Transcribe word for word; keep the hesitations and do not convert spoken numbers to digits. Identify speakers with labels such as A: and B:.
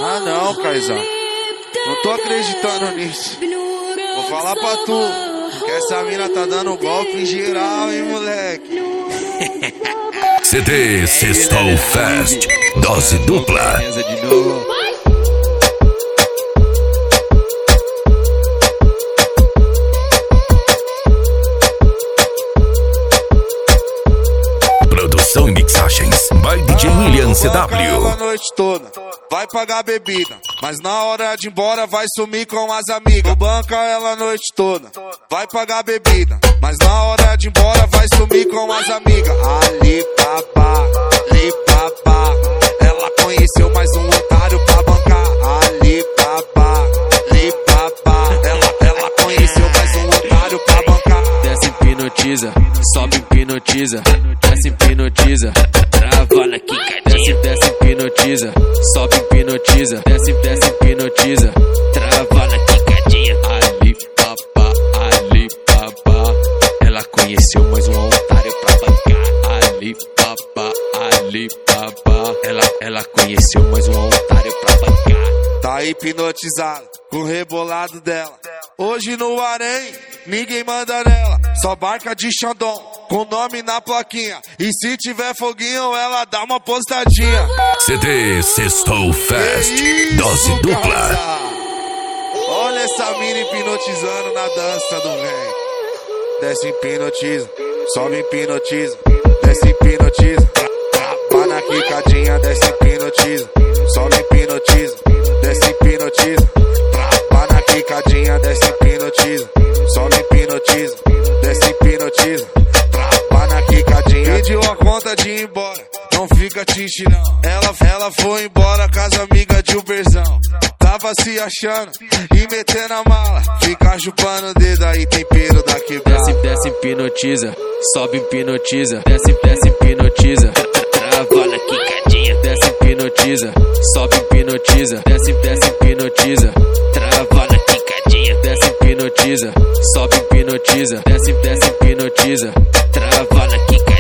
A: Ah não, Caizão, não tô acreditando nisso. Vou falar pra tu que essa mina tá dando golpe em geral, hein, moleque.
B: C D Sextou Fest, dose dupla. Produção e mixagens by D J William C W.
A: Ela a noite toda, vai pagar bebida, mas na hora de ir embora vai sumir com as amigas. Banca ela a noite toda, vai pagar bebida, mas na hora de ir embora vai sumir com as amigas. Ali babá, ali babá, ela conheceu mais um otário pra bancar. Ali babá, ali babá, ela, ela conheceu mais um otário pra bancar.
C: Desce, hipnotiza, sobe, hipnotiza, desce, hipnotiza, trava na quica. Desce, desce, hipnotiza, sobe, hipnotiza, desce, desce, hipnotiza, trava na quicadinha. Ali babá, ali babá, ela conheceu mais um otário pra bancar. Ali babá, ali babá, ela, ela conheceu mais um otário pra bancar.
A: Tá hipnotizada com o rebolado dela. Hoje no Arém, ninguém manda nela. Só barca de Xandão, com nome na plaquinha. E se tiver foguinho, ela dá uma postadinha.
B: C D Sextou Fest,
A: isso,
B: dose dupla.
A: Cara? Olha essa mina hipnotizando na dança do rei. Desce, hipnotiza, sobe, hipnotiza, desce, hipnotiza, trava na quicadinha, desce, hipnotiza, sobe, hipnotiza, desce, hipnotiza, trava na quicadinha, desce, hipnotiza, sobe, hipnotiza, desce, hipnotiza, trava na quicadinha. Pediu a conta de ir embora, não fica triste não. Ela, ela foi embora com as amigas de Uberzão. Tava se achando e metendo a mala, fica chupando o dedo aí, tempero da quebrada.
C: Desce, desce, hipnotiza, sobe, hipnotiza, desce, desce, hipnotiza, trava na quicadinha. Desce, hipnotiza, sobe, hipnotiza, desce, desce, hipnotiza, trava na quicadinha. Desce, hipnotiza, sobe, hipnotiza, desce, desce, hipnotiza, trava na quicadinha.